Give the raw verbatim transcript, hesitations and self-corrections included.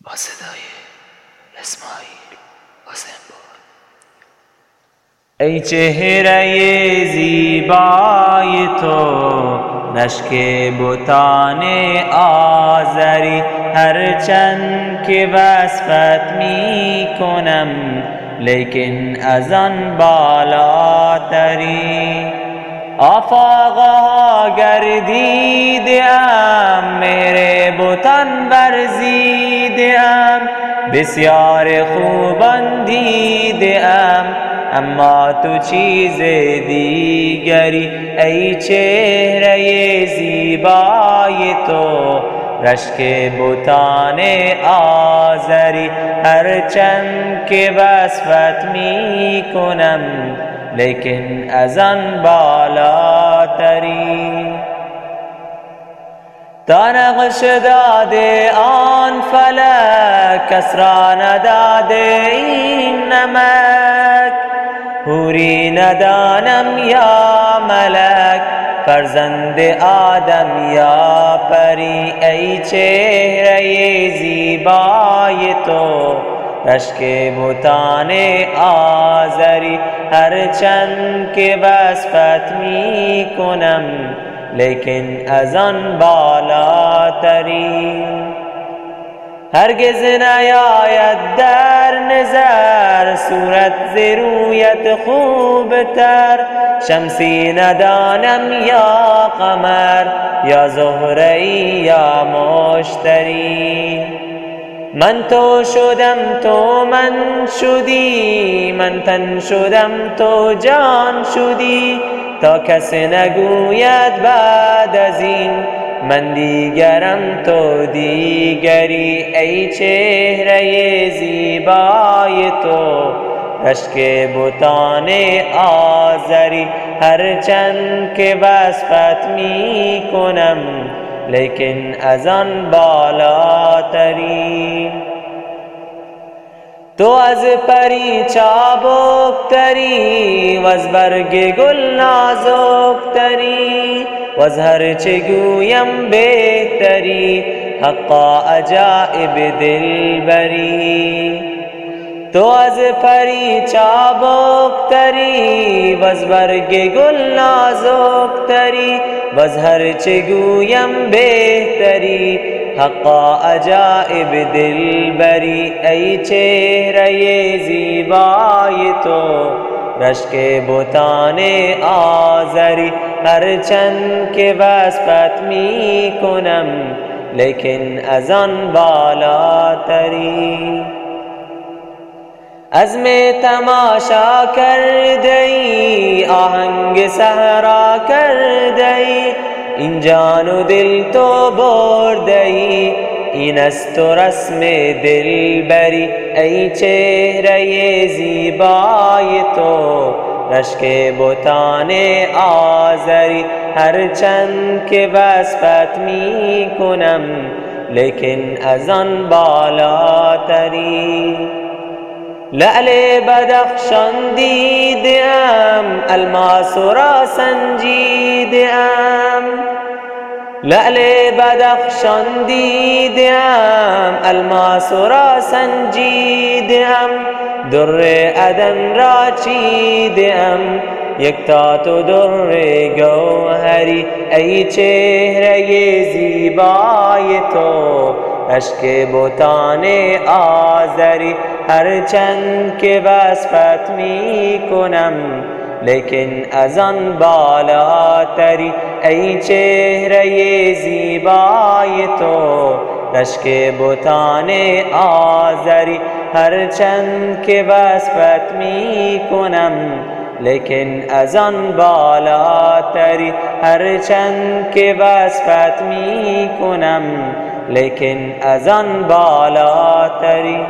با صدای اسماعیل حسین بود. ای چهره زیبای تو، نشک بتان آزری، هرچند که وصفت می کنم لیکن از آن بالاتری. آفاقها گردیدم، مهر بتان ورزیدم، بسیار خوبان دیدم اما تو چیز دیگری. ای چهره زیبای تو، رشک بتان آزری، هرچند که وصفت می کنم لیکن از آن بالاتری. تا نقش داده آن فلک، کس را نداده این نمک، حوری ندانم یا ملک، فرزند آدم یا پری. ای چهره زیبای تو، رشک بتان آزری، هرچند که وصفت می کنم لیکن از آن بالاتری. هرگز نیاید در نظر صورت ز رویت خوبتر، شمسی ندانم یا قمر، یا زهره یا مشتری. من تو شدم تو من شدی، من تن شدم تو جان شدی، تا کس نگوید بعد از این من دیگرم تو دیگری. ای چهره زیبای تو، رشک بتان آزری، هرچند که وصفت می کنم لیکن از آن بالاتری. تو از پری چابکتری، و از برگ گل نازکتری، و از هر چه گویم بهتری، حقا عجایب دلبری. تو از پری چابکتری، و از برگ گل نازکتری، و از هر چه گویم بهتری، حقا عجایب دلبری. ای چهره زیبای تو، رشک بتان آزری، هرچند که وصفت می کنم لیکن از آن بالاتری. عزم تماشا کرده ای، آهنگ صحرا کرده ای، این جان و دل تو برده ای، این است تو رسم دلبری. ای چهره زیبای تو، رشک بتان آزری، هرچند که وصفت می کنم لیکن از آن بالاتری. لعل بدخشان دیدم، الماس را سنجیدم، لعل بدخشان دیدم، الماس را سنجیدم، در عدن را چیدم، یکتا تو در گوهری. ای چهره زیبای تو، رشک بتان آزری، هرچند که وصفت می کنم لیکن از آن بالاتری. ای چهره زیبای تو، رشک بتان آزری، هرچند که وصفت می کنم لیکن از آن بالاتری. هرچند که وصفت می کنم لیکن از آن بالاتری.